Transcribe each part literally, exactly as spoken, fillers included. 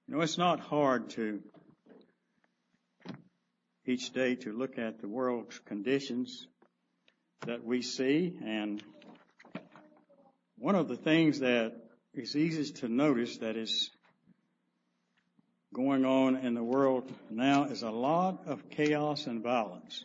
You know, it's not hard to each day to look at the world's conditions that we see, and one of the things that is easiest to notice that is going on in the world now is a lot of chaos and violence.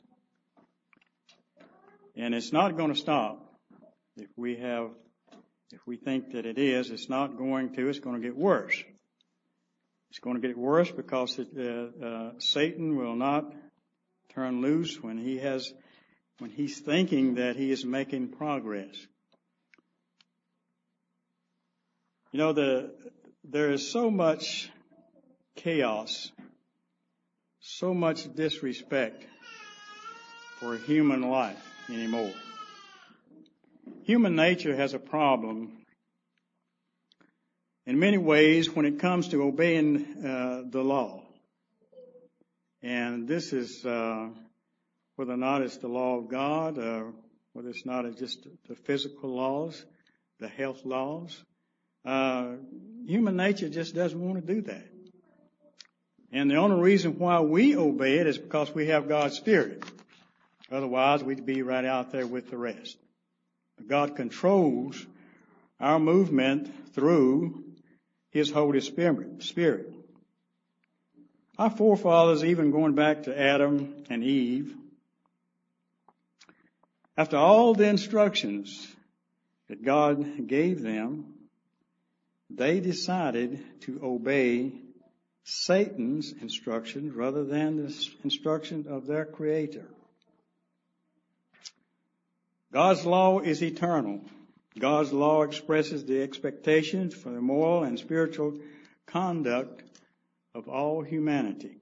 And it's not going to stop. If we have, if we think that it is, it's not going to, it's going to get worse. It's going to get worse because it, uh, uh, Satan will not turn loose when he has, when he's thinking that he is making progress. You know, the, there is so much chaos, so much disrespect for human life anymore. Human nature has a problem in many ways when it comes to obeying uh, the law. And this is uh, whether or not it's the law of God, or whether it's not it's just the physical laws, the health laws. Uh, human nature just doesn't want to do that. And the only reason why we obey it is because we have God's Spirit. Otherwise, we'd be right out there with the rest. God controls our movement through His Holy Spirit. Our forefathers, even going back to Adam and Eve, after all the instructions that God gave them, they decided to obey Satan's instructions rather than the instruction of their Creator. God's law is eternal. God's law expresses the expectations for the moral and spiritual conduct of all humanity.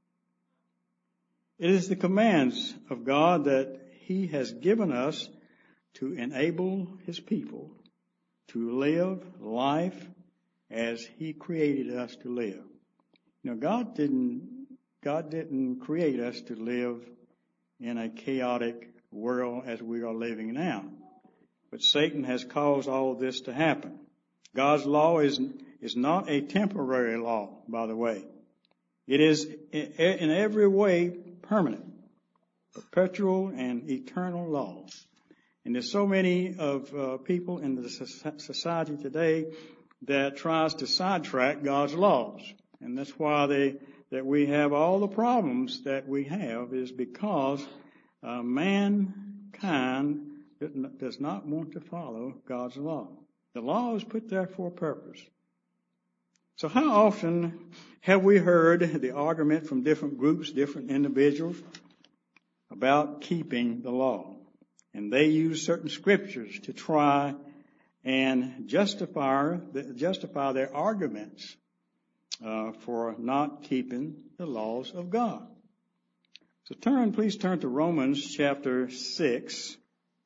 It is the commands of God that He has given us to enable His people to live life as He created us to live. You know, God didn't, God didn't create us to live in a chaotic world as we are living now. But Satan has caused all of this to happen. God's law is, is not a temporary law, by the way. It is in, in every way permanent, perpetual and eternal law. And there's so many of uh, people in the society today that tries to sidetrack God's laws. And that's why they, that we have all the problems that we have is because uh, mankind does not want to follow God's law. The law is put there for a purpose. So how often have we heard the argument from different groups, different individuals about keeping the law? And they use certain scriptures to try and justify, justify their arguments uh, for not keeping the laws of God. So turn, please turn to Romans chapter six.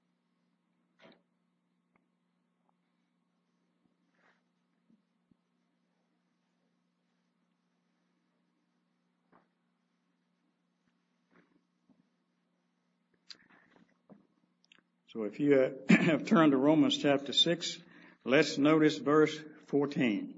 So if you have turned to Romans chapter six, let's notice verse fourteen.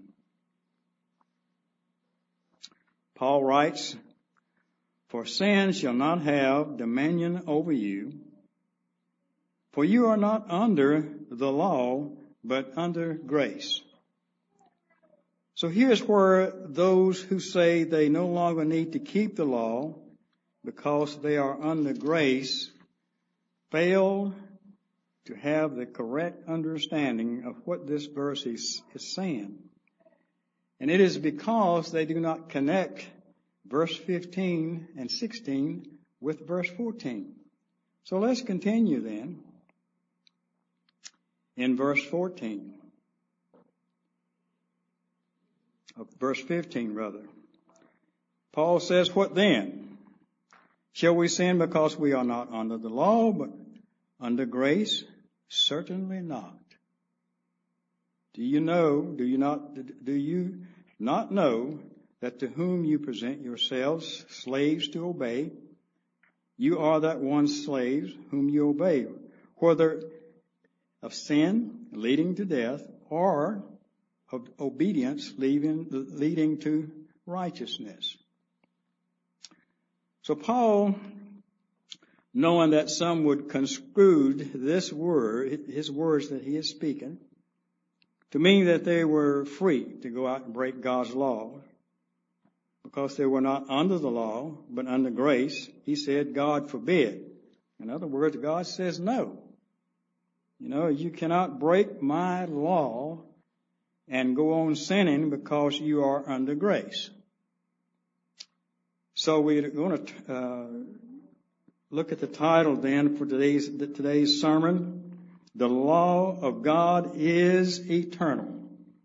Paul writes, "For sin shall not have dominion over you, for you are not under the law, but under grace." So here's where those who say they no longer need to keep the law because they are under grace fail to have the correct understanding of what this verse is, is saying. And it is because they do not connect verse fifteen and sixteen with verse fourteen. So let's continue then in verse fourteen. Of verse fifteen, rather. Paul says, "What then? Shall we sin because we are not under the law, but under grace? Certainly not. Do you know, do you not, do you not know that to whom you present yourselves slaves to obey, you are that one slaves whom you obey, whether of sin leading to death or of obedience leading, leading to righteousness. So Paul, knowing that some would construe this word, his words that he is speaking, to mean that they were free to go out and break God's law, because they were not under the law, but under grace, he said, God forbid. In other words, God says no. You know, you cannot break my law and go on sinning because you are under grace. So we're going to uh, look at the title then for today's today's sermon. The law of God is eternal.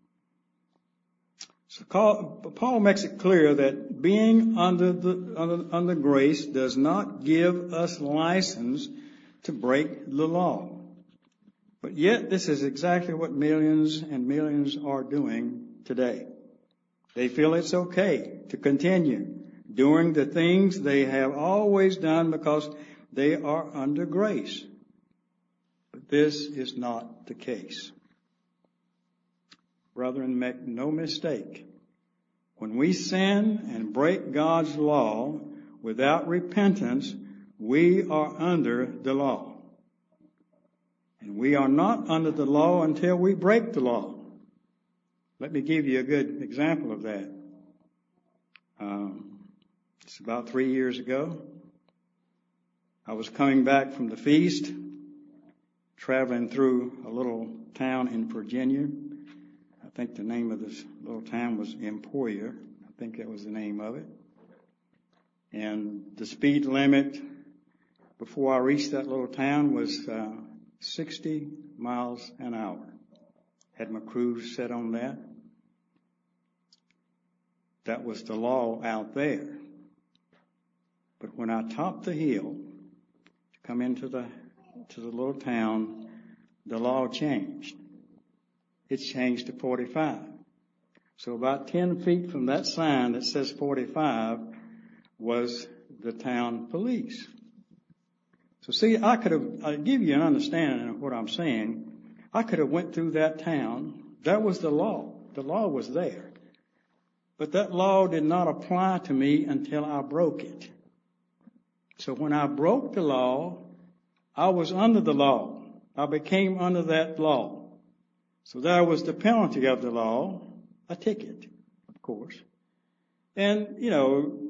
So Paul makes it clear that being under the under, under grace does not give us license to break the law. But yet this is exactly what millions and millions are doing today. They feel it's okay to continue doing the things they have always done because they are under grace. But this is not the case. Brethren, make no mistake. When we sin and break God's law without repentance, we are under the law. And we are not under the law until we break the law. Let me give you a good example of that. Um, it's about three years ago. I was coming back from the feast, traveling through a little town in Virginia. I think the name of this little town was Emporia. I think that was the name of it. And the speed limit before I reached that little town was uh, sixty miles an hour. Had my cruise set on that. That was the law out there. But when I topped the hill to come into the to the little town, the law changed. It's changed to forty-five. So about ten feet from that sign that says forty-five was the town police. So see, I could have, I'll give you an understanding of what I'm saying. I could have went through that town. That was the law. The law was there. But that law did not apply to me until I broke it. So when I broke the law, I was under the law. I became under that law. So there was the penalty of the law, a ticket, of course. And, you know,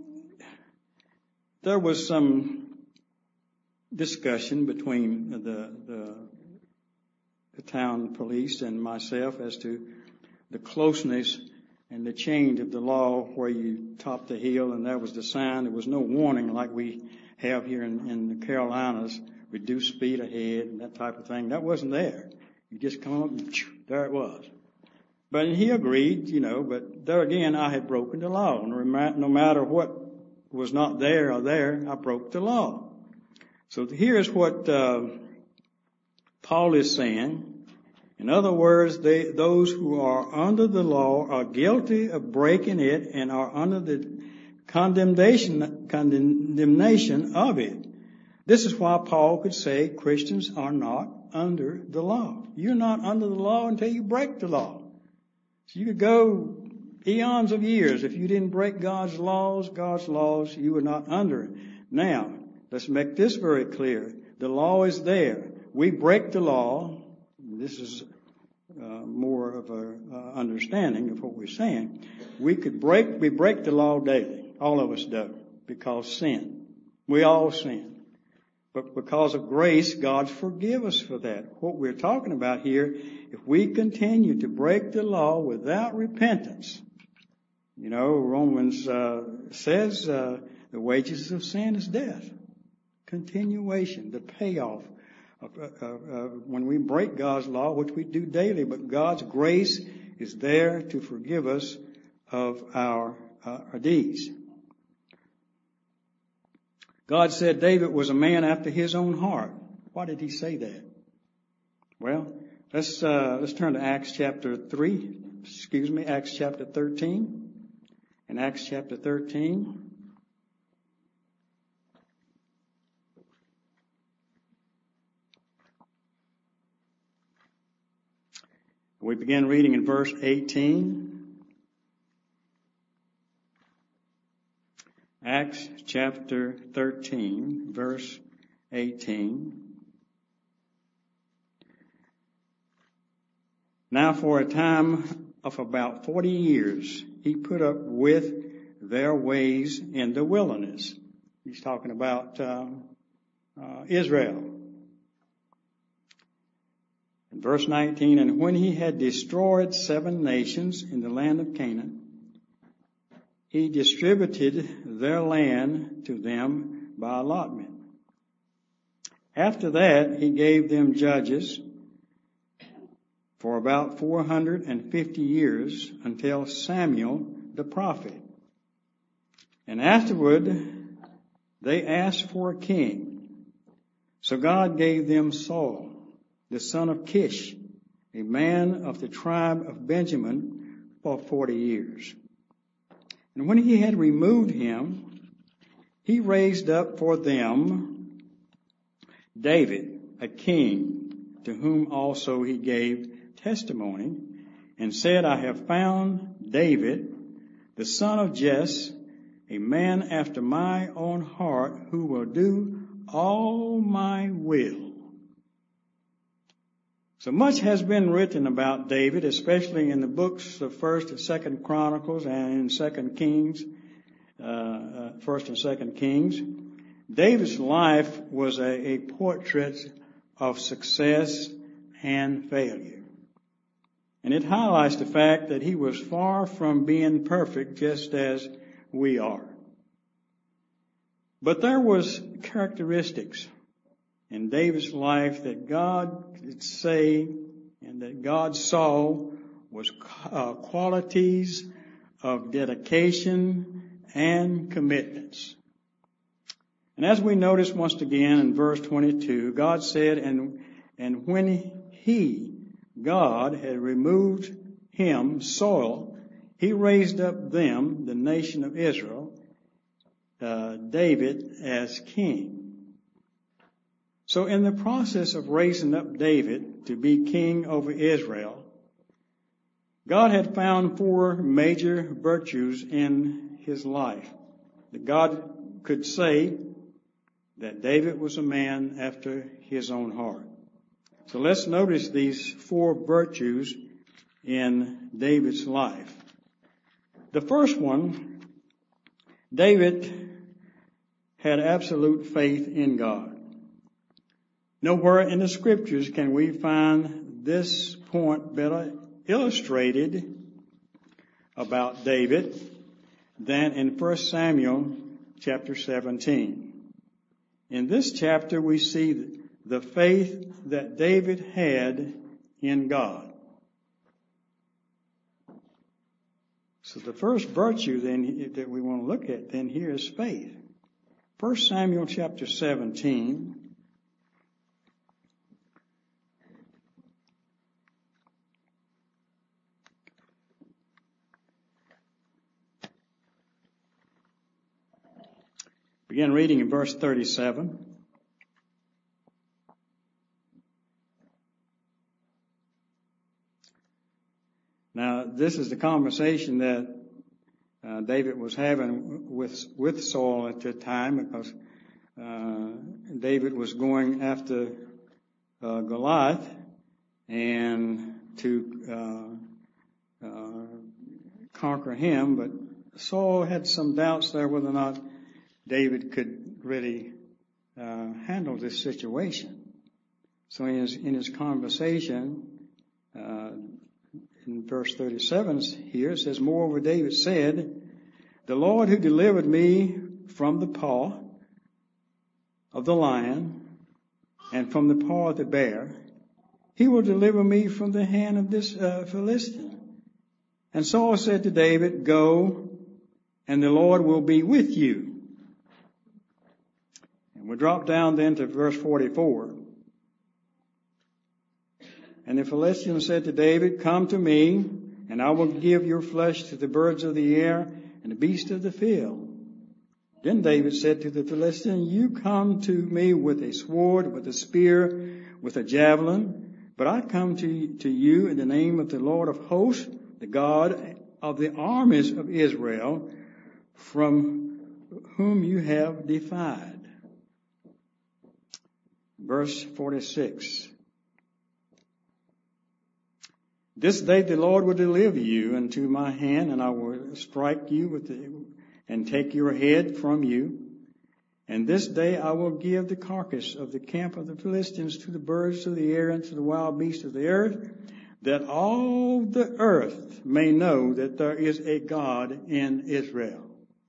there was some discussion between the, the, the town police and myself as to the closeness and the change of the law where you top the hill and there was the sign. There was no warning like we have here in, in the Carolinas, reduce speed ahead and that type of thing. That wasn't there. You just come up and there it was. But he agreed, you know, but there again, I had broken the law. No matter what was not there or there, I broke the law. So here's what uh, Paul is saying. In other words, they, those who are under the law are guilty of breaking it and are under the condemnation, condemnation of it. This is why Paul could say Christians are not under the law. You're not under the law until you break the law. So you could go eons of years. If you didn't break God's laws, God's laws, you were not under it. Now, let's make this very clear. The law is there. We break the law. This is uh, more of a uh, understanding of what we're saying. We could break, we break the law daily. All of us do, because sin. We all sin. But because of grace, God forgive us for that. What we're talking about here, if we continue to break the law without repentance, you know, Romans uh, says uh, the wages of sin is death. Continuation, the payoff of, uh, uh, when we break God's law, which we do daily, but God's grace is there to forgive us of our, uh, our deeds. God said David was a man after his own heart. Why did he say that? Well, let's uh, let's turn to Acts chapter three. Excuse me, Acts chapter thirteen. In Acts chapter thirteen. We begin reading in verse eighteen. Acts chapter thirteen, verse eighteen. Now for a time of about forty years, he put up with their ways in the wilderness. He's talking about uh, uh, Israel. In verse nineteen, and when he had destroyed seven nations in the land of Canaan, he distributed their land to them by allotment. After that, he gave them judges for about four hundred fifty years until Samuel the prophet. And afterward, they asked for a king. So God gave them Saul, the son of Kish, a man of the tribe of Benjamin, for forty years. And when he had removed him, he raised up for them David, a king, to whom also he gave testimony, and said, I have found David, the son of Jesse, a man after my own heart, who will do all my will. So much has been written about David, especially in the books of First and Second Chronicles and in Second Kings, uh, uh, First and Second Kings. David's life was a, a portrait of success and failure. And it highlights the fact that he was far from being perfect, just as we are. But there was characteristics in David's life that God could say and that God saw was uh, qualities of dedication and commitments. And as we notice once again in verse twenty-two, God said, and, and when he, God, had removed him, Saul, he raised up them, the nation of Israel, uh, David as king. So in the process of raising up David to be king over Israel, God had found four major virtues in his life. That God could say that David was a man after his own heart. So let's notice these four virtues in David's life. The first one, David had absolute faith in God. Nowhere in the scriptures can we find this point better illustrated about David than in First Samuel chapter seventeen. In this chapter we see the faith that David had in God. So the first virtue then that we want to look at then here is faith. First Samuel chapter seventeen. Begin reading in verse thirty-seven. Now, this is the conversation that uh, David was having with with Saul at the time, because uh, David was going after uh, Goliath and to uh, uh, conquer him, but Saul had some doubts there whether or not David could really uh, handle this situation. So in his, in his conversation, uh, in verse thirty-seven here, it says, moreover, David said, the Lord who delivered me from the paw of the lion and from the paw of the bear, he will deliver me from the hand of this uh, Philistine. And Saul said to David, go, and the Lord will be with you. We drop down then to verse forty-four. And the Philistine said to David, come to me, and I will give your flesh to the birds of the air and the beasts of the field. Then David said to the Philistine, you come to me with a sword, with a spear, with a javelin, but I come to, to you in the name of the Lord of hosts, the God of the armies of Israel, from whom you have defied. Verse forty-six. This day the Lord will deliver you into my hand, and I will strike you with the, and take your head from you. And this day I will give the carcass of the camp of the Philistines to the birds of the air and to the wild beasts of the earth, that all the earth may know that there is a God in Israel.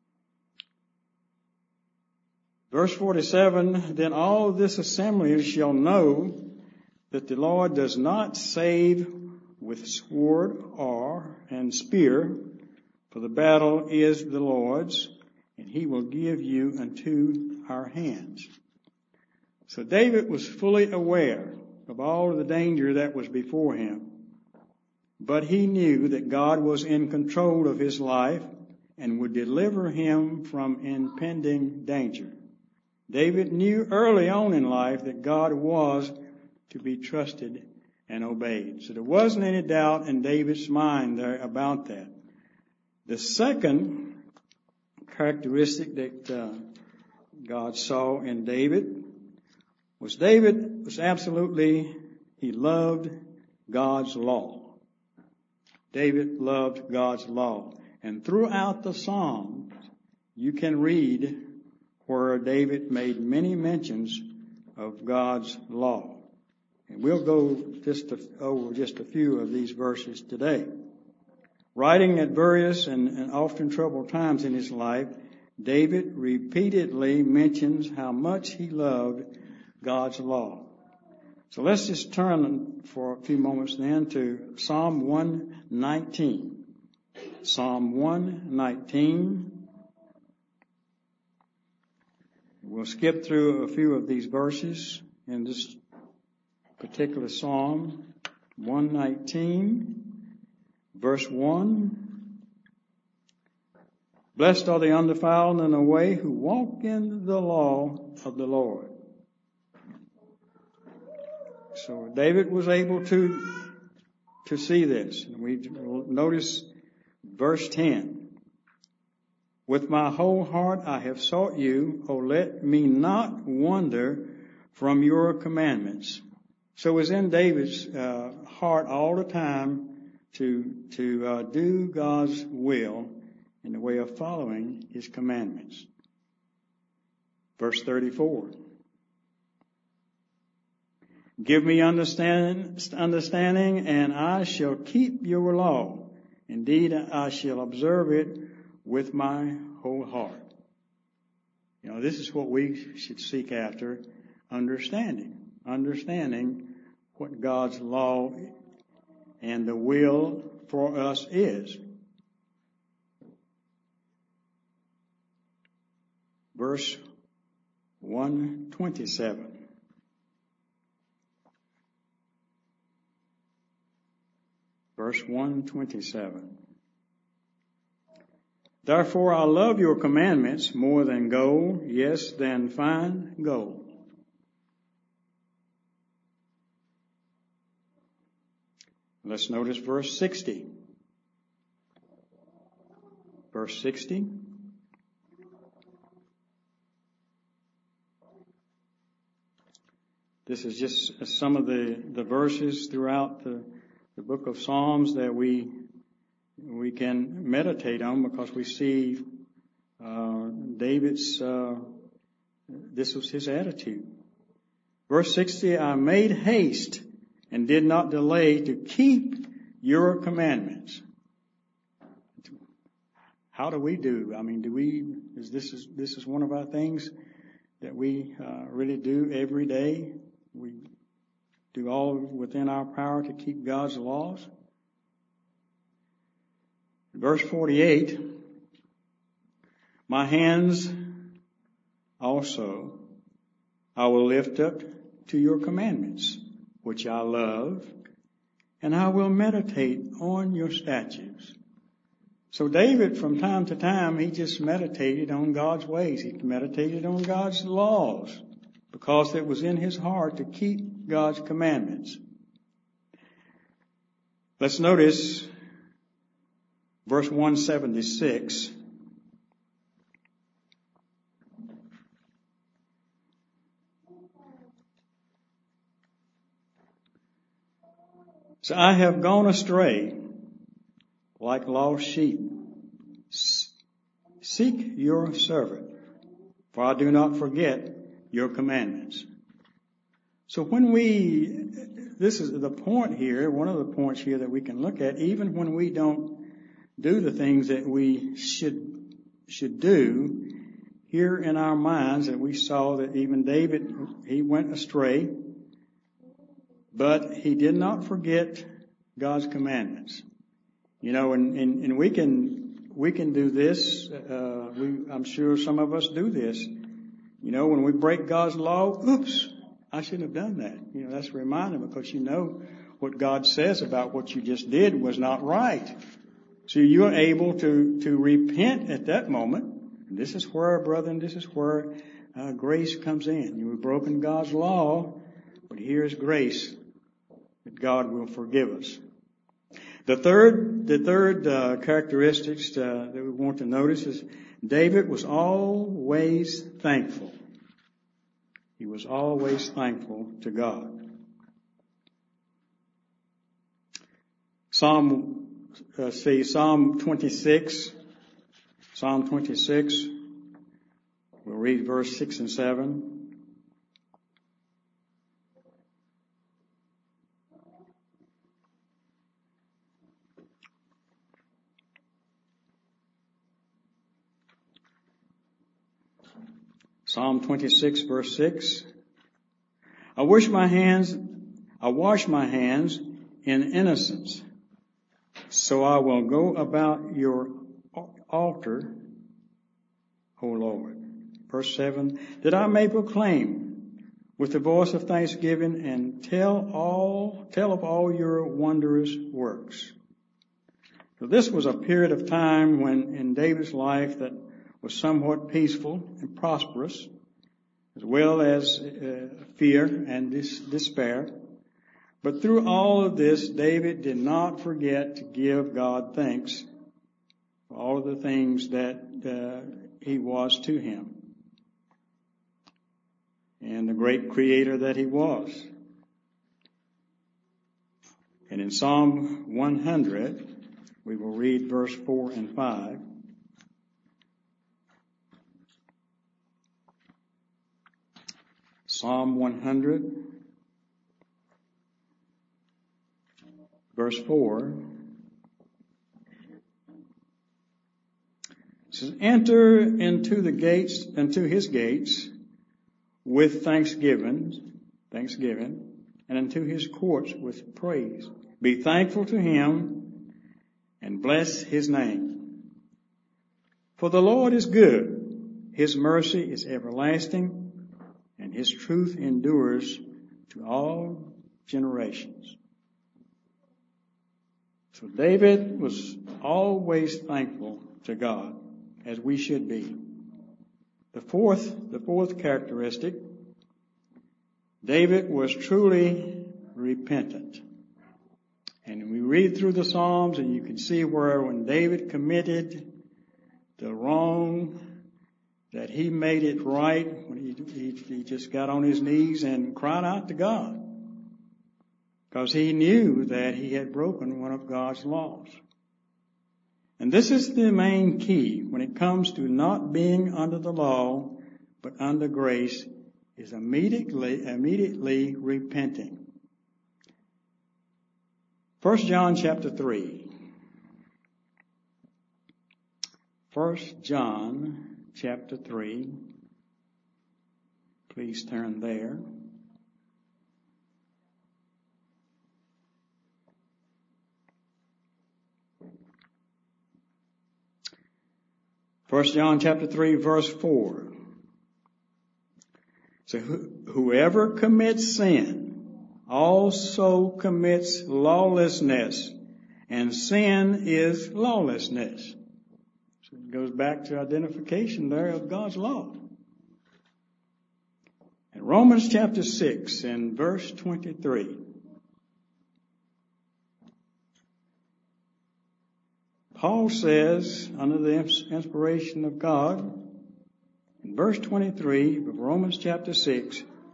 Verse forty-seven, then all this assembly shall know that the Lord does not save with sword or and spear, for the battle is the Lord's, and he will give you unto our hands. So David was fully aware of all of the danger that was before him, but he knew that God was in control of his life and would deliver him from impending danger. David knew early on in life that God was to be trusted and obeyed. So there wasn't any doubt in David's mind there about that. The second characteristic that uh, God saw in David was David was absolutely, he loved God's law. David loved God's law. And throughout the Psalms, you can read where David made many mentions of God's law. And we'll go just a, over just a few of these verses today. Writing at various and, and often troubled times in his life, David repeatedly mentions how much he loved God's law. So let's just turn for a few moments then to Psalm one nineteen. Psalm one nineteen. We'll skip through a few of these verses in this particular Psalm. one nineteen, verse one. Blessed are the undefiled in the way who walk in the law of the Lord. So David was able to, to see this. And we notice verse ten. With my whole heart I have sought you. Oh, let me not wander from your commandments. So it was in David's uh, heart all the time to, to uh, do God's will in the way of following his commandments. Verse thirty-four. Give me understand, understanding, and I shall keep your law. Indeed, I shall observe it with my whole heart. You know, this is what we should seek after, understanding. Understanding what God's law and the will for us is. Verse one twenty-seven. Verse one twenty-seven. Therefore I love your commandments more than gold, yes, than fine gold. Let's notice verse sixty. Verse sixty. This is just some of the, the verses throughout the, the book of Psalms that we we can meditate on, because we see uh, David's, uh, this was his attitude. Verse sixty, I made haste and did not delay to keep your commandments. How do we do? I mean, do we, is this is, this is one of our things that we uh, really do every day? We do all within our power to keep God's laws. Verse forty-eight, my hands also I will lift up to your commandments, which I love, and I will meditate on your statutes. So David, from time to time, he just meditated on God's ways. He meditated on God's laws, because it was in his heart to keep God's commandments. Let's notice verse one seventy-six. So I have gone astray like lost sheep. Seek your servant, for I do not forget your commandments. So when we, this is the point here, one of the points here that we can look at, even when we don't do the things that we should, should do, here in our minds that we saw that even David, he went astray, but he did not forget God's commandments. You know, and, and, and we can, we can do this, uh, we, I'm sure some of us do this. You know, when we break God's law, oops, I shouldn't have done that. You know, that's a reminder because you know what God says about what you just did was not right. So you're able to, to repent at that moment. This is where, brethren, this is where uh, grace comes in. You've broken God's law, but here's grace that God will forgive us. The third, the third uh, characteristics uh, that we want to notice is David was always thankful. He was always thankful to God. Psalm, uh, see, Psalm twenty-six, Psalm twenty-six, we'll read verse six and seven. Psalm twenty-six, verse six. I wash my hands, I wash my hands in innocence, so I will go about your altar, O Lord. Verse seven. That I may proclaim with the voice of thanksgiving and tell all, tell of all your wondrous works. So this was a period of time when in David's life that was somewhat peaceful and prosperous, as well as uh, fear and dis- despair. But through all of this, David did not forget to give God thanks for all of the things that uh, he was to him and the great creator that he was. And in Psalm one hundred, we will read verse four and five. Psalm one hundred, verse four, it says, enter into the gates, into his gates with thanksgiving, thanksgiving, and into his courts with praise. Be thankful to him and bless his name. For the Lord is good. His mercy is everlasting, and his truth endures to all generations. So David was always thankful to God, as we should be. The fourth, the fourth characteristic, David was truly repentant. And we read through the Psalms and you can see where when David committed the wrong, that he made it right when he, he, he just got on his knees and cried out to God. Because he knew that he had broken one of God's laws. And this is the main key when it comes to not being under the law, but under grace, is immediately, immediately repenting. First John chapter three. First John chapter three. Please turn there. First John chapter three, verse four. So whoever commits sin also commits lawlessness, and sin is lawlessness. So it goes back to identification there of God's law. In Romans chapter six and verse twenty-three. Paul says, under the inspiration of God, in verse twenty-three of Romans chapter six,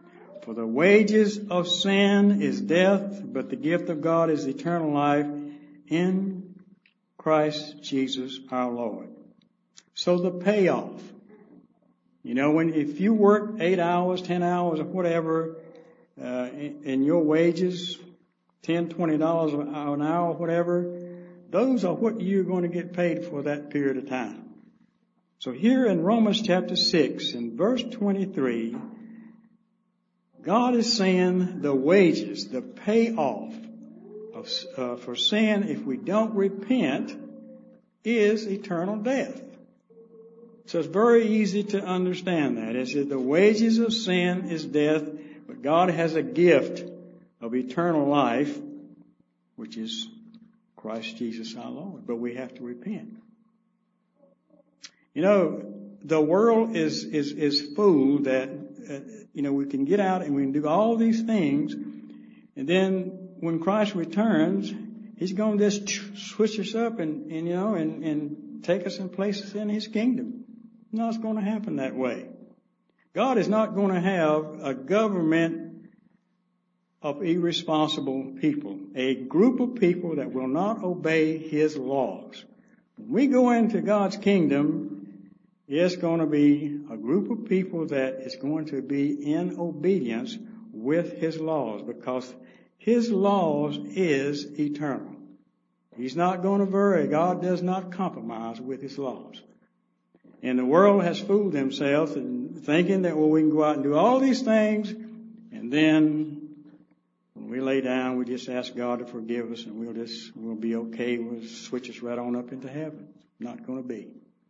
For the wages of sin is death, but the gift of God is eternal life in Christ Jesus our Lord. So the payoff, you know, when if you work eight hours, ten hours, or whatever, uh, and your wages, ten, twenty dollars an hour, whatever, those are what you're going to get paid for that period of time. So here in Romans chapter six, in verse twenty-three, God is saying the wages, the payoff of, uh, for sin, if we don't repent, is eternal death. So it's very easy to understand that. It says the wages of sin is death, but God has a gift of eternal life, which is Christ Jesus our Lord. But we have to repent. You know, the world is is is fooled that, uh, you know, we can get out and we can do all these things, and then when Christ returns, He's going to just switch us up and, and you know, and, and take us in places in His kingdom. No, it's going to happen that way. God is not going to have a government of irresponsible people, a group of people that will not obey His laws. When we go into God's kingdom, it's going to be a group of people that is going to be in obedience with His laws, because His laws is eternal. He's not going to vary. God does not compromise with His laws. And the world has fooled themselves in thinking that, well, we can go out and do all these things, and then when we lay down, we just ask God to forgive us, and we'll just, we'll be okay. We'll switch us right on up into heaven. Not going to be.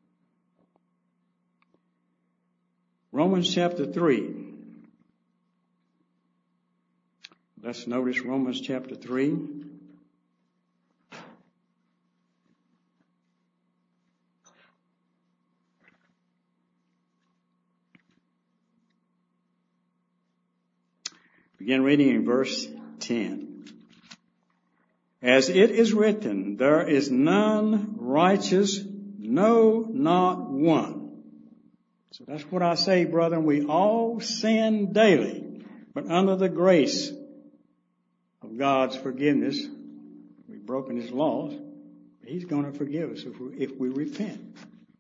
Romans chapter three. Let's notice Romans chapter three. Begin reading in verse ten. As it is written, there is none righteous, no, not one. So that's what I say, brethren. We all sin daily, but under the grace of God's forgiveness, we've broken His laws. He's going to forgive us if we, if we repent.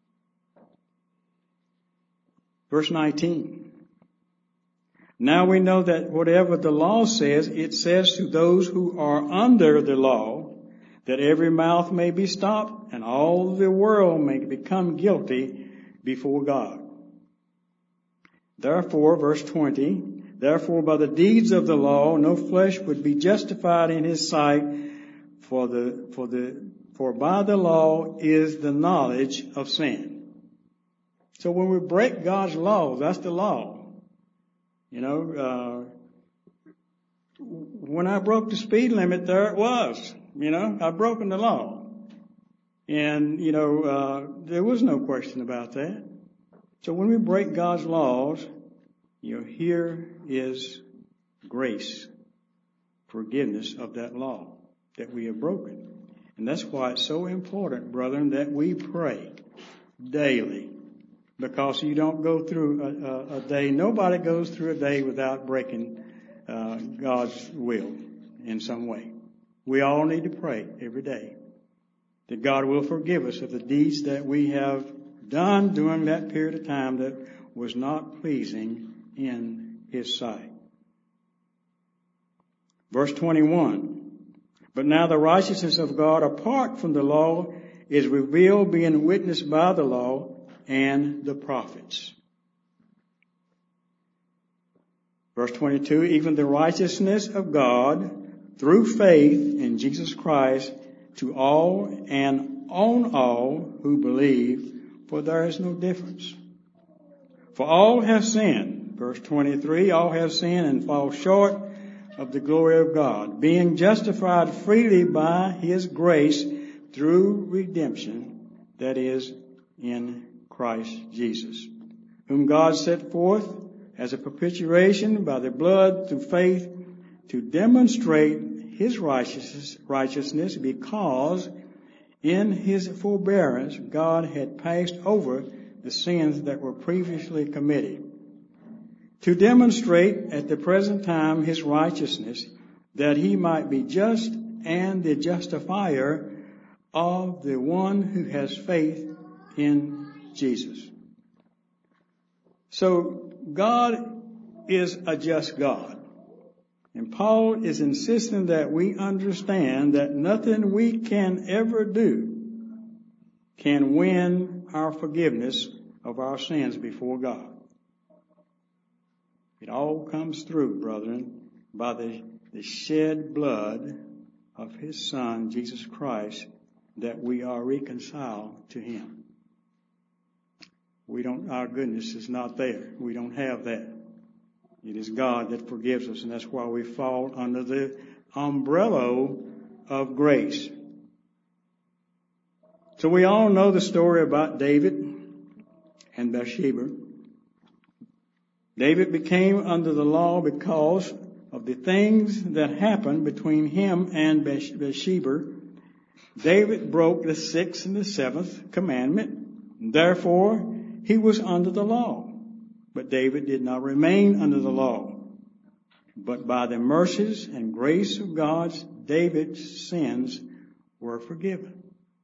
Verse nineteen. Now we know that whatever the law says, it says to those who are under the law, that every mouth may be stopped and all the world may become guilty before God. Therefore, verse twenty, therefore by the deeds of the law, no flesh would be justified in His sight, for the, for the, for by the law is the knowledge of sin. So when we break God's laws, that's the law. You know, uh, when I broke the speed limit, there it was. You know, I'd broken the law. And, you know, uh, there was no question about that. So when we break God's laws, you know, here is grace, forgiveness of that law that we have broken. And that's why it's so important, brethren, that we pray daily. Because you don't go through a, a, a day, nobody goes through a day without breaking uh, God's will in some way. We all need to pray every day that God will forgive us of the deeds that we have done during that period of time that was not pleasing in His sight. Verse twenty-one. But now the righteousness of God apart from the law is revealed, being witnessed by the law and the prophets. Verse twenty-two, even the righteousness of God through faith in Jesus Christ to all and on all who believe, for there is no difference. For all have sinned, verse twenty-three, all have sinned and fall short of the glory of God, being justified freely by His grace through redemption, that is, in Christ Jesus, whom God set forth as a propitiation by the blood through faith to demonstrate His righteousness, righteousness because in His forbearance God had passed over the sins that were previously committed. to demonstrate at the present time his righteousness, that he might be just and the justifier of the one who has faith in Jesus. So God is a just God. And Paul is insisting that we understand that nothing we can ever do can win our forgiveness of our sins before God. It all comes through, brethren, by the, the shed blood of his Son, Jesus Christ, that we are reconciled to him. We don't, our goodness is not there. We don't have that. It is God that forgives us, and that's why we fall under the umbrella of grace. So we all know the story about David and Bathsheba. David became under the law because of the things that happened between him and Bathsheba. David broke the sixth and the seventh commandment. Therefore, he was under the law. But David did not remain under the law. But by the mercies and grace of God, David's sins were forgiven.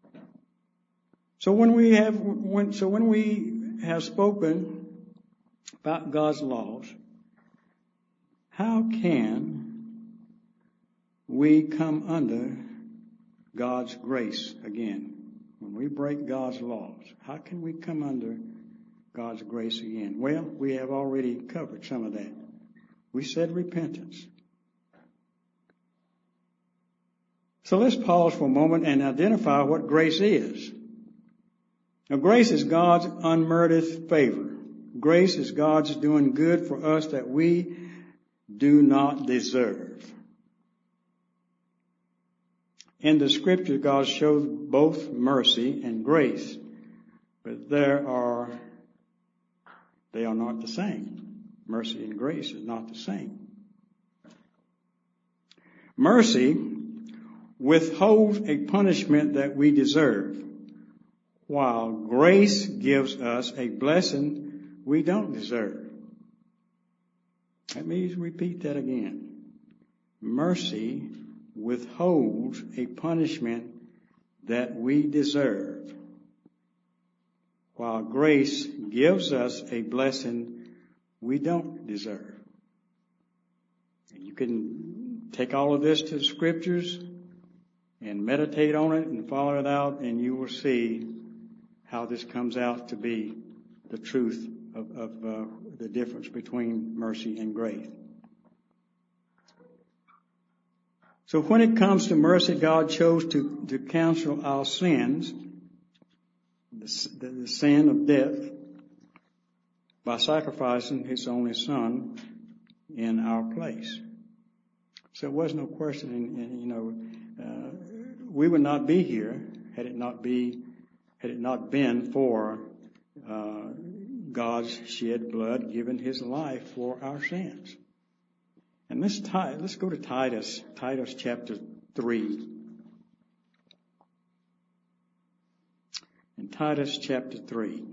So when we have, when, so when we have spoken about God's laws, how can we come under God's grace again? When we break God's laws, how can we come under God's grace again? Well, we have already covered some of that. We said repentance. So let's pause for a moment and identify what grace is. Now, grace is God's unmerited favor. Grace is God's doing good for us that we do not deserve. In the scripture, God shows both mercy and grace, but there are, they are not the same. Mercy and grace is not the same. Mercy withholds a punishment that we deserve, while grace gives us a blessing we don't deserve. Let me repeat that again. Mercy withholds a punishment that we deserve, while grace gives us a blessing we don't deserve. You can take all of this to the scriptures and meditate on it and follow it out, and you will see how this comes out to be the truth of, of uh, the difference between mercy and grace. So when it comes to mercy, God chose to, to cancel our sins, the, the, the sin of death, by sacrificing his only Son in our place. So it was no question, and, and you know, uh, we would not be here had it not be, had it not been for uh, God's shed blood, given his life for our sins. And let's, let's go to Titus, Titus chapter three. In Titus chapter three.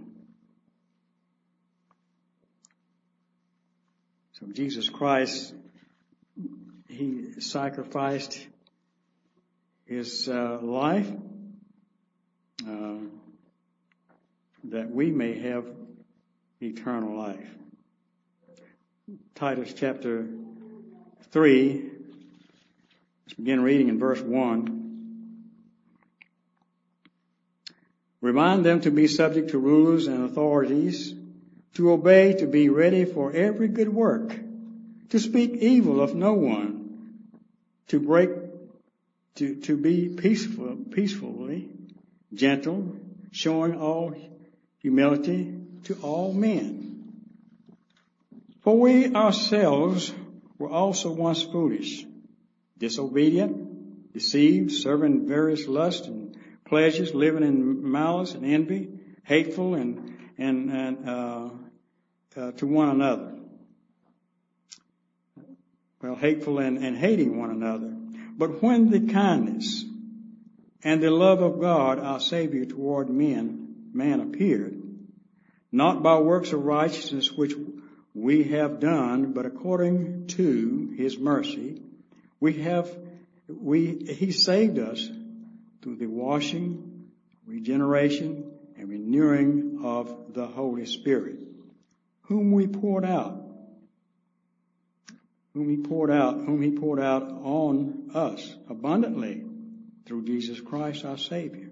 So Jesus Christ, he sacrificed his uh, life uh, that we may have eternal life. Titus chapter three, let's begin reading in verse one. Remind them to be subject to rulers and authorities, to obey, to be ready for every good work, to speak evil of no one, to break, to, to be peaceful, peacefully, gentle, showing all humility to all men. For we ourselves were also once foolish, disobedient, deceived, serving various lusts and pleasures, living in malice and envy, hateful and and, and uh, uh, to one another. Well, hateful and, and hating one another. But when the kindness and the love of God, our Savior, toward men, man appeared, not by works of righteousness which we have done, but according to his mercy, we have, we, he saved us through the washing, regeneration, and renewing of the Holy Spirit, whom we poured out, whom he poured out, whom he poured out on us abundantly through Jesus Christ our Savior.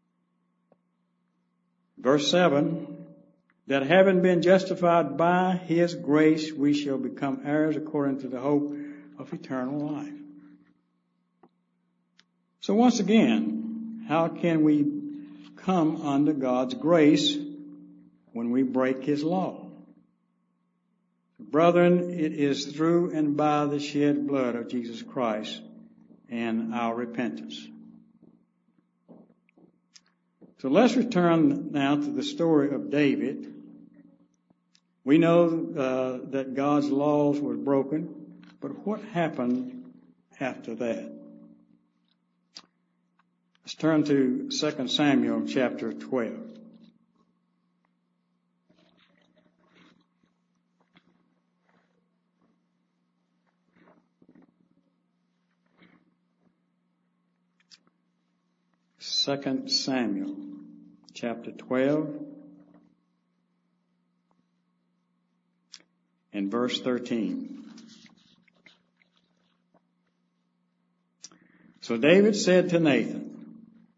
Verse seven, that having been justified by his grace, we shall become heirs according to the hope of eternal life. So once again, how can we come under God's grace when we break his law? Brethren, it is through and by the shed blood of Jesus Christ and our repentance. So let's return now to the story of David. We know uh, that God's laws were broken, but what happened after that? Let's turn to Second Samuel chapter twelve. Second Samuel chapter twelve and verse thirteen. So David said to Nathan,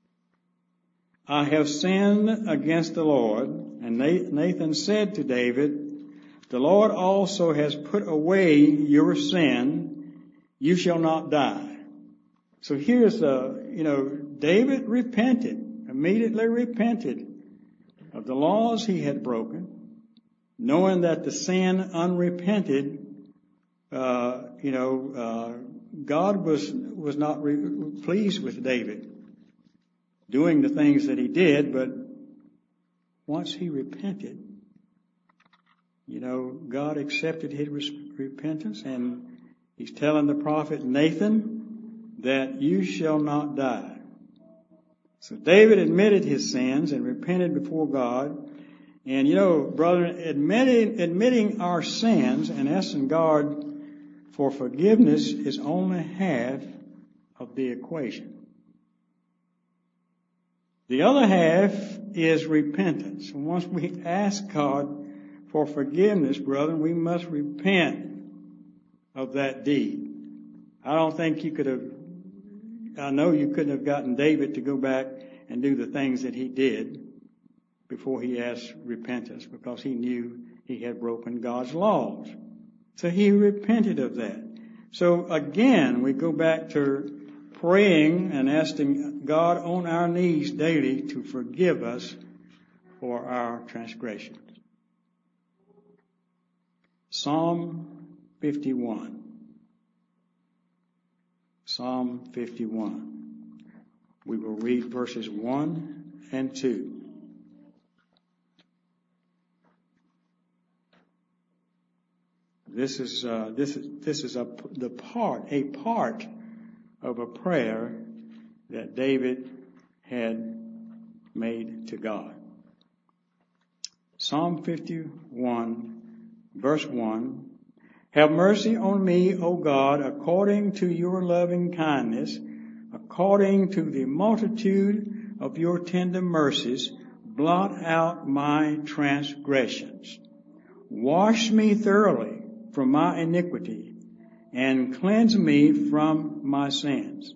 I have sinned against the Lord. And Nathan said to David, the Lord also has put away your sin. You shall not die. So here's the, you know, David repented, immediately repented of the laws he had broken, knowing that the sin unrepented, uh, you know, uh, God was, was not re- pleased with David doing the things that he did, but once he repented, you know, God accepted his repentance, and he's telling the prophet Nathan that you shall not die. So David admitted his sins and repented before God. And you know, brethren, admitting, admitting our sins and asking God for forgiveness is only half of the equation. The other half is repentance. And once we ask God for forgiveness, brethren, we must repent of that deed. I don't think you could have, I know you couldn't have gotten David to go back and do the things that he did before he asked repentance, because he knew he had broken God's laws. So he repented of that. So again, we go back to praying and asking God on our knees daily to forgive us for our transgressions. Psalm fifty-one. Psalm fifty-one. We will read verses one and two. This is uh, this is this is a the part a part of a prayer that David had made to God. Psalm fifty-one, verse one. Have mercy on me, O God, according to your loving kindness, according to the multitude of your tender mercies, blot out my transgressions. Wash me thoroughly from my iniquity and cleanse me from my sins.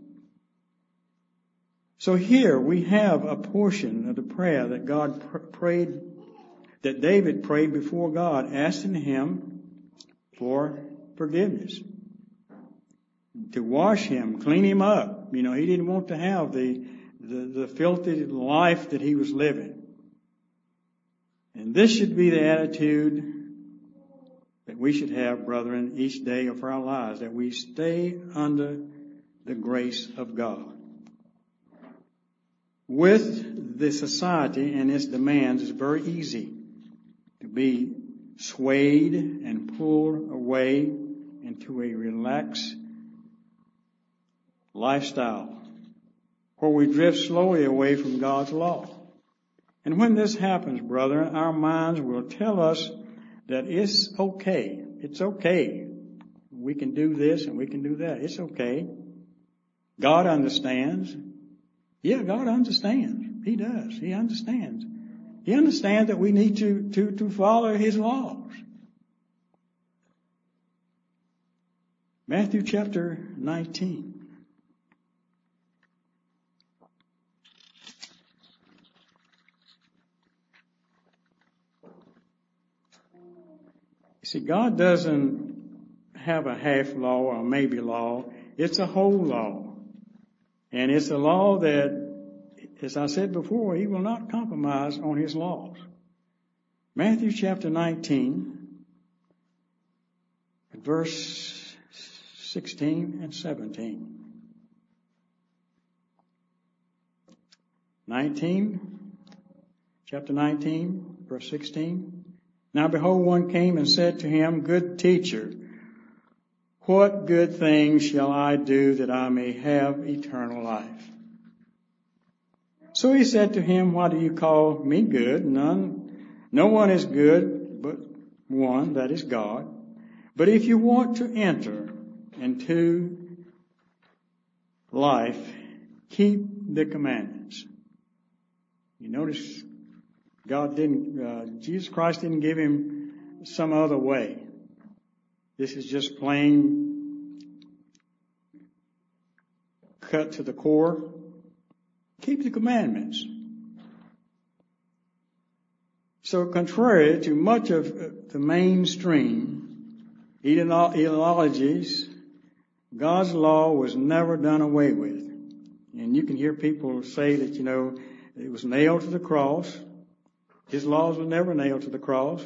So here we have a portion of the prayer that God pr- prayed, that David prayed before God, asking him for forgiveness, to wash him, clean him up. You know, he didn't want to have the, the, the filthy life that he was living. And this should be the attitude that we should have, brethren, each day of our lives, that we stay under the grace of God. With the society and its demands, it's very easy to be swayed and pulled away into a relaxed lifestyle where we drift slowly away from God's law. And when this happens, brethren, our minds will tell us that it's okay. It's okay. We can do this and we can do that. It's okay. God understands. Yeah, God understands. He does. He understands. He understands that we need to, to, to follow His laws. Matthew chapter nineteen. You see, God doesn't have a half law or maybe law. It's a whole law. And it's a law that, as I said before, He will not compromise on His laws. Matthew chapter nineteen, verse sixteen and seventeen. nineteen, chapter nineteen, verse sixteen. Now behold, one came and said to Him, Good teacher, what good things shall I do that I may have eternal life? So He said to him, Why do you call me good? None, no one is good but one, that is God. But if you want to enter into life, keep the commandments. You notice God didn't, uh, Jesus Christ didn't give him some other way. This is just plain cut to the core. Keep the commandments. So contrary to much of the mainstream ideologies, God's law was never done away with. And you can hear people say that, you know, it was nailed to the cross. His laws were never nailed to the cross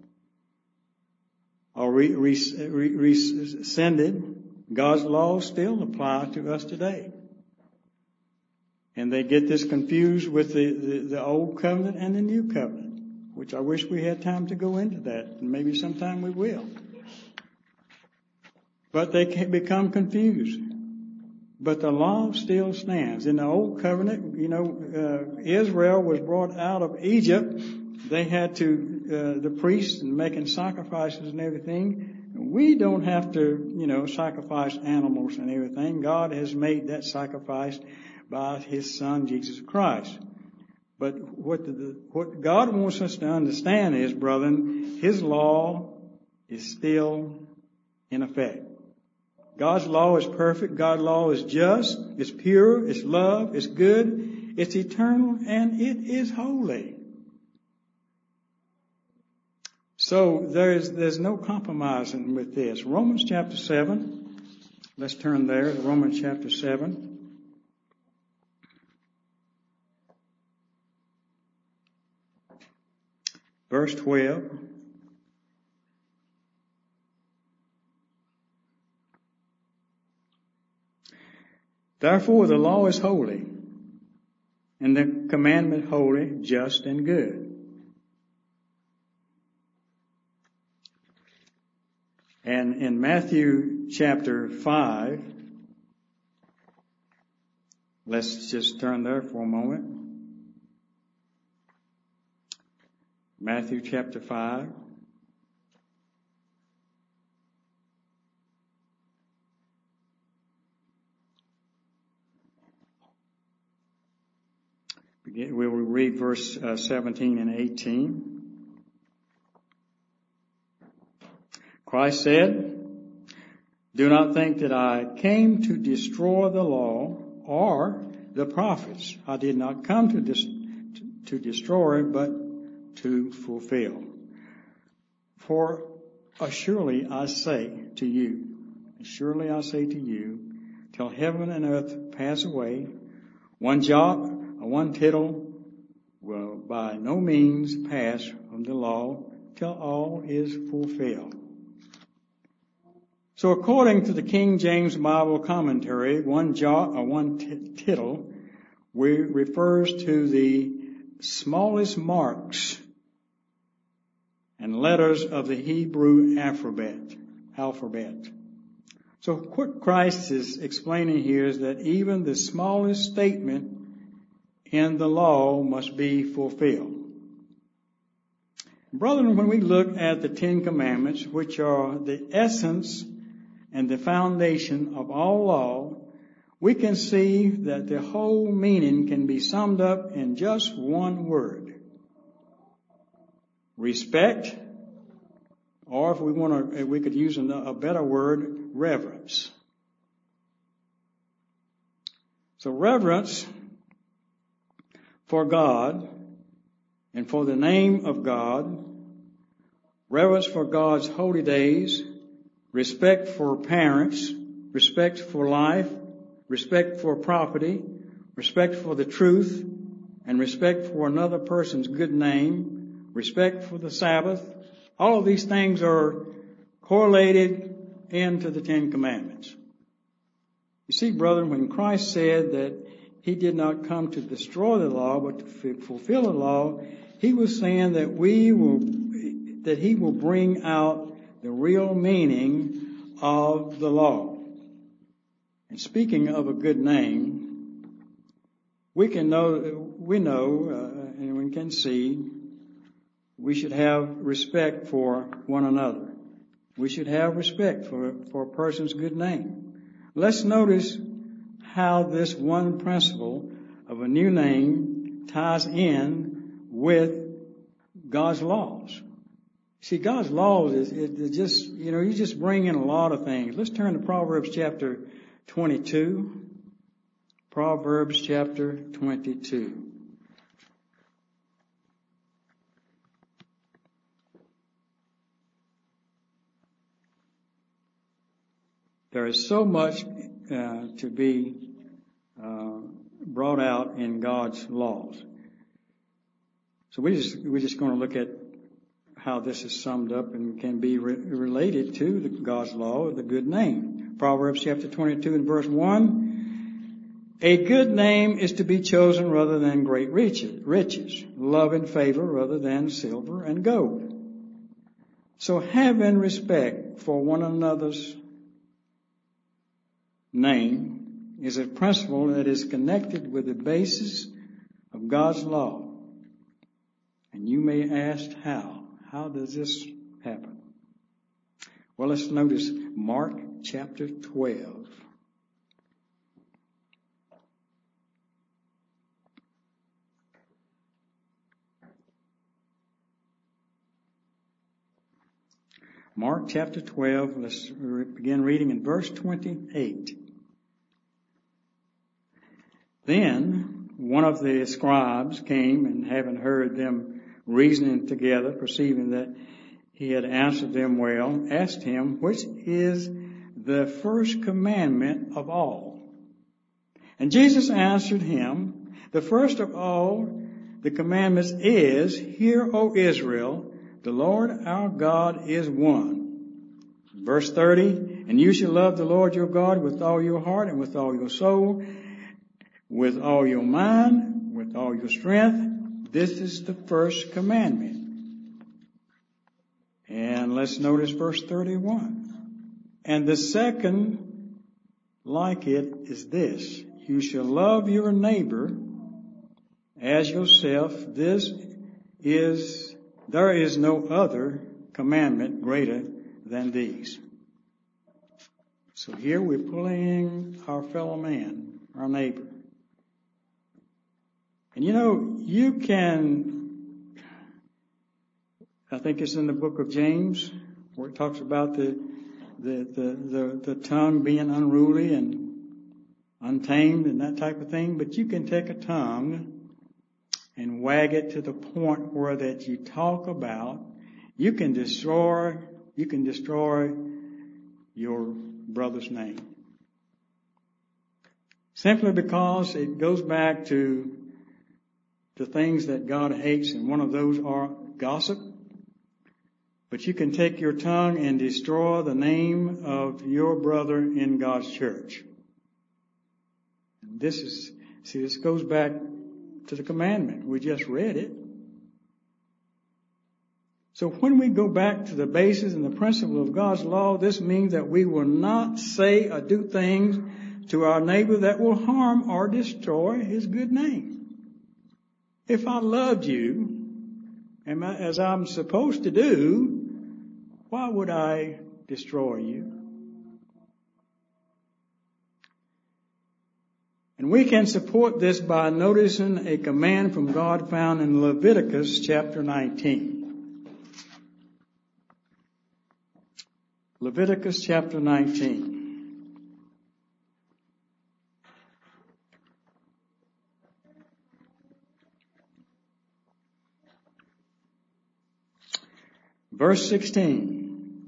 or re- re- re- rescinded. God's laws still apply to us today. And they get this confused with the, the, the old covenant and the new covenant, which I wish we had time to go into that. And maybe sometime we will. But they can become confused. But the law still stands. In the old covenant, you know, uh, Israel was brought out of Egypt. They had to, uh, the priests and making sacrifices and everything. We don't have to, you know, sacrifice animals and everything. God has made that sacrifice by His Son, Jesus Christ. But what the, what God wants us to understand is, brethren, His law is still in effect. God's law is perfect. God's law is just. It's pure. It's love. It's good. It's eternal. And it is holy. So there is, there's no compromising with this. Romans chapter seven. Let's turn there. Romans chapter seven. Verse twelve. Therefore the law is holy, and the commandment holy, just, and good. And in Matthew chapter five, let's just turn there for a moment. Matthew chapter five. We'll read verse uh, seventeen and eighteen. Christ said, Do not think that I came to destroy the law or the prophets. I did not come to, dis- to destroy, but to fulfill. For assuredly I say to you, surely I say to you, till heaven and earth pass away, one jot or one tittle will by no means pass from the law till all is fulfilled. So according to the King James Bible commentary, one jot or one t- tittle we, refers to the smallest marks and letters of the Hebrew alphabet. alphabet. So what Christ is explaining here is that even the smallest statement in the law must be fulfilled. Brethren, when we look at the Ten Commandments, which are the essence and the foundation of all law, we can see that the whole meaning can be summed up in just one word. Respect, or if we want to, we could use a better word, reverence. So reverence for God and for the name of God, reverence for God's holy days, respect for parents, respect for life, respect for property, respect for the truth, and respect for another person's good name, respect for the Sabbath. All of these things are correlated into the Ten Commandments. You see, brethren, when Christ said that he did not come to destroy the law, but to fulfill the law, he was saying that we will, that he will bring out the real meaning of the law. And speaking of a good name, we can know, we know, uh, and we can see, we should have respect for one another. We should have respect for, for a person's good name. Let's notice how this one principle of a new name ties in with God's laws. See, God's laws is, is just, you know, you just bring in a lot of things. Let's turn to Proverbs chapter twenty-two. Proverbs chapter twenty-two. There is so much uh, to be uh, brought out in God's laws. So we just, we're just going to look at how this is summed up and can be re- related to the God's law, the good name. Proverbs chapter twenty-two and verse one. A good name is to be chosen rather than great riches, riches, love and favor rather than silver and gold. So having respect for one another's name is a principle that is connected with the basis of God's law. And you may ask how. How does this happen? Well, let's notice Mark chapter twelve. Mark chapter twelve, let's begin reading in verse twenty-eight. Then one of the scribes came, and having heard them reasoning together, perceiving that he had answered them well, asked him, which is the first commandment of all? And Jesus answered him, the first of all the commandments is, Hear, O Israel, the Lord our God is one. Verse thirty, and you shall love the Lord your God with all your heart and with all your soul, with all your mind, with all your strength. This is the first commandment. And let's notice verse thirty-one. And the second like it is this, you shall love your neighbor as yourself. This is, there is no other commandment greater than these. So here we're pulling our fellow man, our neighbor. And you know, you can, I think it's in the book of James, where it talks about the, the, the, the, the tongue being unruly and untamed and that type of thing. But you can take a tongue and wag it to the point where that you talk about, you can destroy, you can destroy your brother's name. Simply because it goes back to the things that God hates, and one of those are gossip. But you can take your tongue and destroy the name of your brother in God's church. And this is, see, this goes back to the commandment. We just read it. So when we go back to the basis and the principle of God's law, this means that we will not say or do things to our neighbor that will harm or destroy his good name. If I loved you, as I'm supposed to do, why would I destroy you? And we can support this by noticing a command from God found in Leviticus chapter nineteen. Leviticus chapter nineteen. Verse sixteen.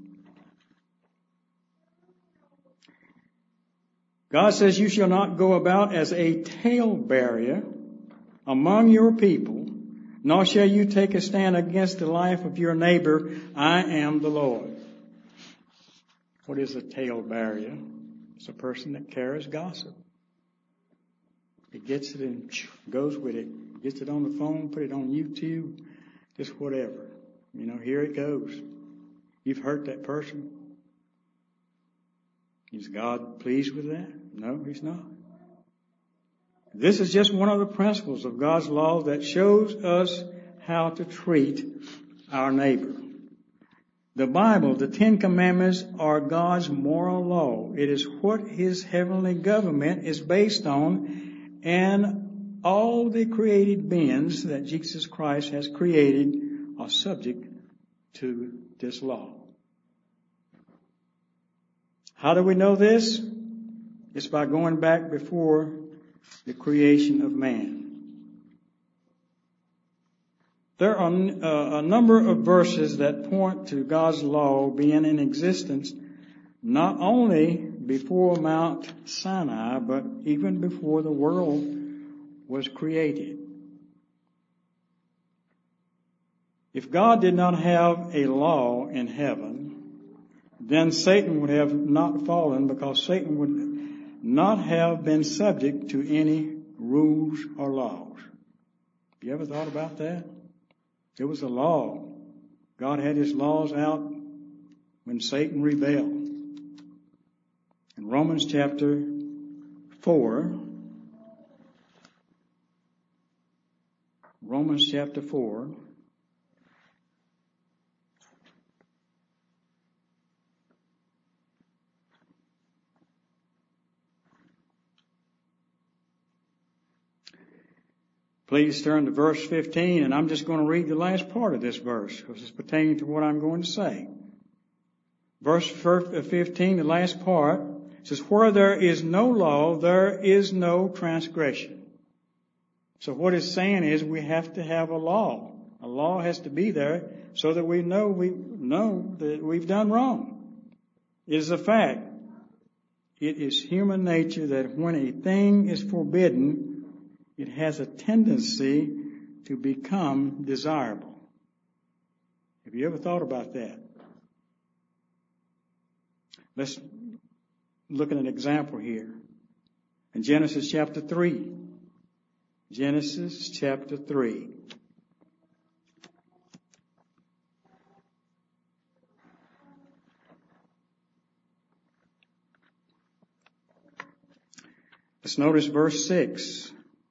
God says, you shall not go about as a talebearer among your people, nor shall you take a stand against the life of your neighbor. I am the Lord. What is a talebearer? It's a person that carries gossip. He gets it and goes with it. Gets it on the phone, put it on YouTube, just whatever. You know, here it goes. You've hurt that person. Is God pleased with that? No, He's not. This is just one of the principles of God's law that shows us how to treat our neighbor. The Bible, the Ten Commandments, are God's moral law. It is what His heavenly government is based on, and all the created beings that Jesus Christ has created are subject to this law. How do we know this? It's by going back before the creation of man. There are uh, a number of verses that point to God's law being in existence not only before Mount Sinai, but even before the world was created. If God did not have a law in heaven, then Satan would have not fallen, because Satan would not have been subject to any rules or laws. You ever thought about that? There was a law. God had His laws out when Satan rebelled. In Romans chapter four, Romans chapter four, please turn to verse fifteen, and I'm just going to read the last part of this verse because it's pertaining to what I'm going to say. Verse fifteen, the last part, says, where there is no law, there is no transgression. So what it's saying is we have to have a law. A law has to be there so that we know we know that we've done wrong. It is a fact. It is human nature that when a thing is forbidden, it has a tendency to become desirable. Have you ever thought about that? Let's look at an example here. In Genesis chapter three. Genesis chapter three. Let's notice verse six.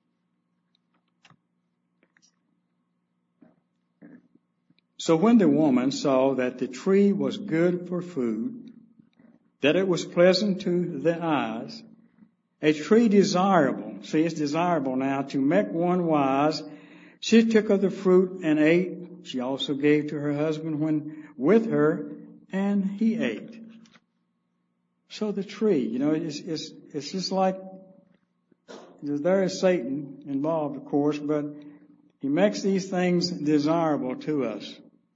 So when the woman saw that the tree was good for food, that it was pleasant to the eyes, a tree desirable, see it's desirable now, to make one wise, she took of the fruit and ate. She also gave to her husband when with her, and he ate. So the tree, you know, it's, it's, it's just like, there is Satan involved, of course, but he makes these things desirable to us.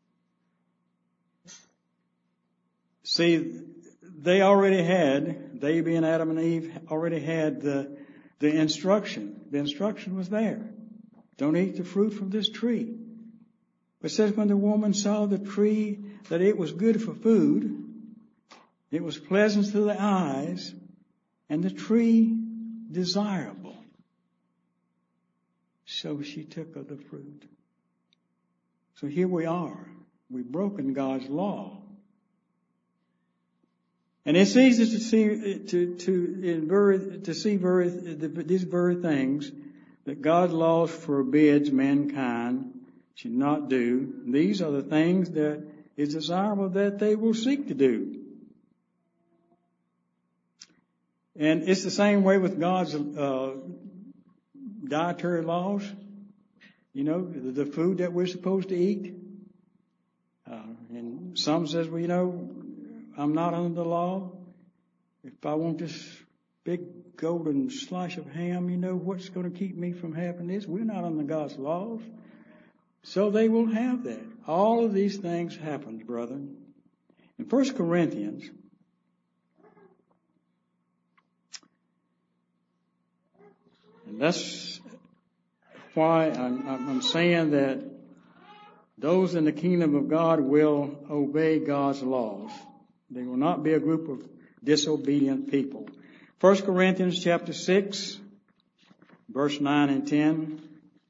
See, they already had, they being Adam and Eve, already had the, the instruction. The instruction was there. Don't eat the fruit from this tree. But it says when the woman saw the tree, that it was good for food, it was pleasant to the eyes, and the tree desirable. So she took of the fruit. So here we are. We've broken God's law. And it's easy to see to to in very, to see very, these very things that God's laws forbids mankind should not do. These are the things that is desirable that they will seek to do. And it's the same way with God's uh, dietary laws. You know, the, the food that we're supposed to eat. Uh, and some says, well, you know, I'm not under the law. If I want this big golden slice of ham, you know, what's going to keep me from having this? We're not under God's laws. So they will have that. All of these things happen, brethren. In First Corinthians, and that's why I'm, I'm saying that those in the kingdom of God will obey God's laws. They will not be a group of disobedient people. First Corinthians chapter six, verse nine and ten.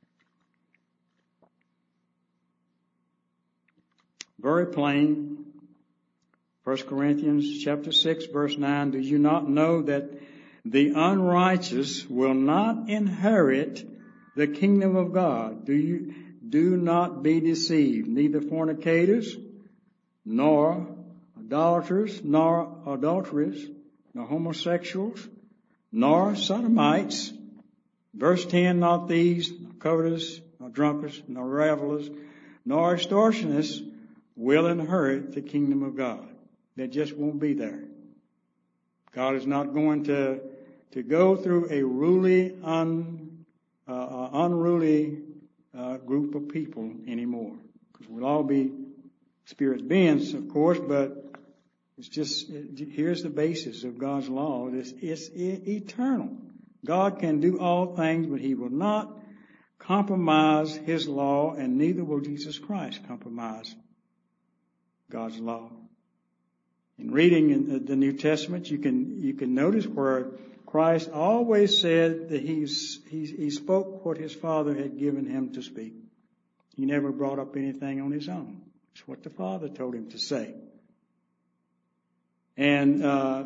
Very plain. First Corinthians chapter six, verse nine. Do you not know that the unrighteous will not inherit the kingdom of God? Do you do not be deceived? Neither fornicators, nor idolaters, nor adulterers, nor homosexuals, nor sodomites. Verse ten, not thieves, nor covetous, nor drunkards, nor revelers, nor extortionists will inherit the kingdom of God. They just won't be there. God is not going to, to go through a ruly, un, uh, uh, unruly uh, group of people anymore. Because we'll all be spirit beings, of course, but it's just, here's the basis of God's law. It's, it's eternal. God can do all things, but He will not compromise His law, and neither will Jesus Christ compromise God's law. In reading in the New Testament, you can you can notice where Christ always said that he's, he he spoke what His Father had given Him to speak. He never brought up anything on His own. It's what the Father told Him to say. And uh,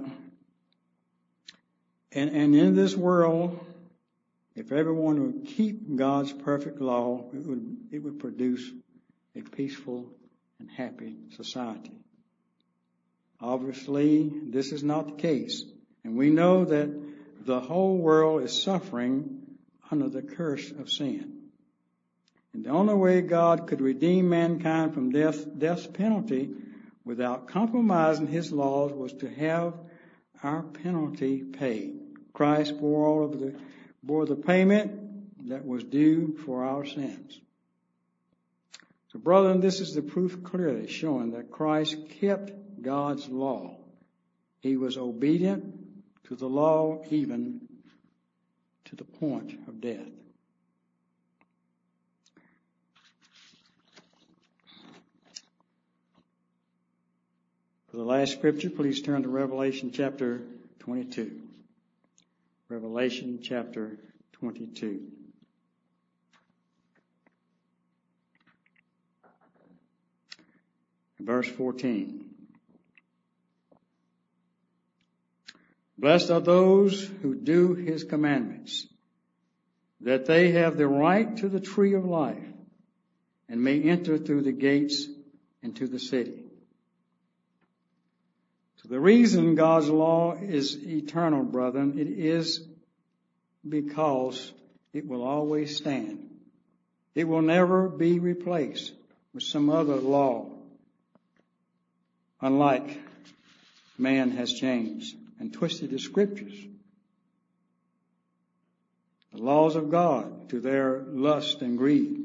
and and in this world, if everyone would keep God's perfect law, it would it would produce a peaceful and happy society. Obviously, this is not the case. And we know that the whole world is suffering under the curse of sin. And the only way God could redeem mankind from death, death's penalty without compromising His laws was to have our penalty paid. Christ bore all of the, bore the payment that was due for our sins. So, brethren, this is the proof clearly showing that Christ kept God's law. He was obedient to the law even to the point of death. For the last scripture, please turn to Revelation chapter twenty-two. Revelation chapter twenty-two. Verse fourteen. Blessed are those who do His commandments, that they have the right to the tree of life and may enter through the gates into the city. So the reason God's law is eternal, brethren, it is because it will always stand. It will never be replaced with some other law, unlike man has changed and twisted the scriptures, the laws of God, to their lust and greed.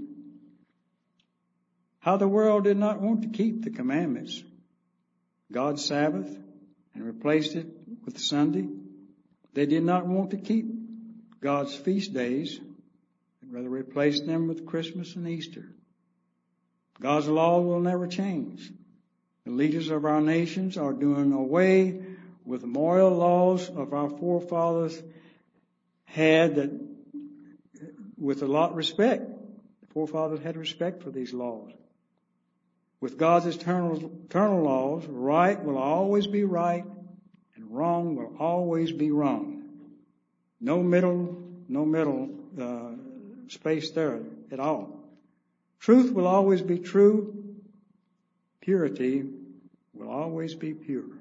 How the world did not want to keep the commandments, God's Sabbath, and replaced it with Sunday. They did not want to keep God's feast days, but rather replace them with Christmas and Easter. God's law will never change. The leaders of our nations are doing away with the moral laws of our forefathers had that with a lot of respect. The forefathers had respect for these laws. With God's eternal, eternal laws, right will always be right and wrong will always be wrong. No middle, no middle uh, space there at all. Truth will always be true. Purity will always be pure.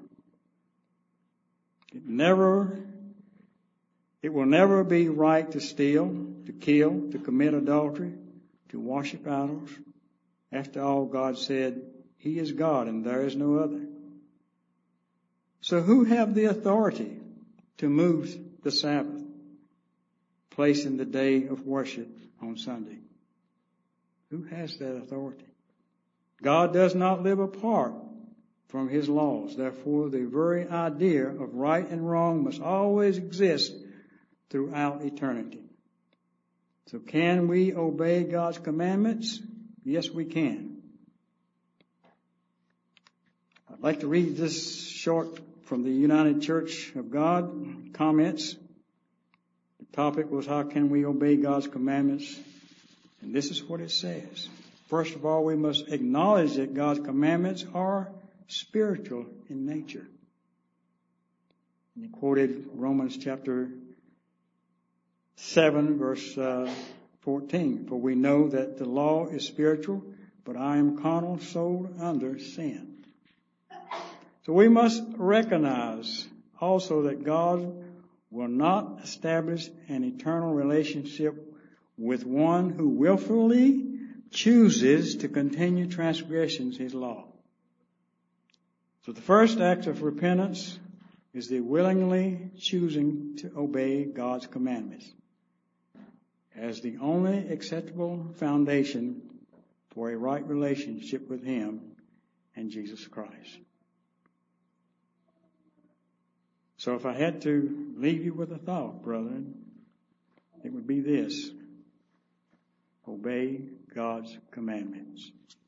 It never, it will never be right to steal, to kill, to commit adultery, to worship idols. After all, God said, He is God and there is no other. So who have the authority to move the Sabbath, placing the day of worship on Sunday? Who has that authority? God does not live apart from His laws. Therefore, the very idea of right and wrong must always exist throughout eternity. So can we obey God's commandments? Yes, we can. I'd like to read this short from the United Church of God comments. The topic was, how can we obey God's commandments? And this is what it says. First of all, we must acknowledge that God's commandments are spiritual in nature. And he quoted Romans chapter seven, verse uh, fourteen. For we know that the law is spiritual, but I am carnal, sold under sin. So we must recognize also that God will not establish an eternal relationship with one who willfully chooses to continue transgressions His law. So the first act of repentance is the willingly choosing to obey God's commandments as the only acceptable foundation for a right relationship with Him and Jesus Christ. So if I had to leave you with a thought, brethren, it would be this: obey God's commandments.